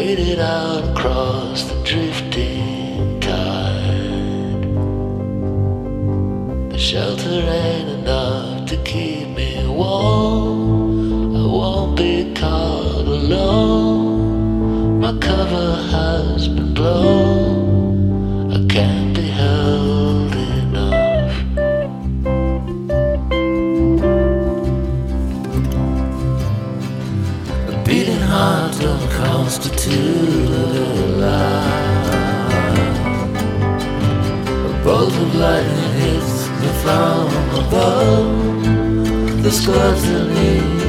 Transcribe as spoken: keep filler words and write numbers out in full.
faded out across the drifting tide. The shelter ain't enough to keep me warm. I won't be caught alone. My cover has been blown. I can't be held enough. A beating heart don't constitute a lie. A bolt of lightning hits me from above. The squad's in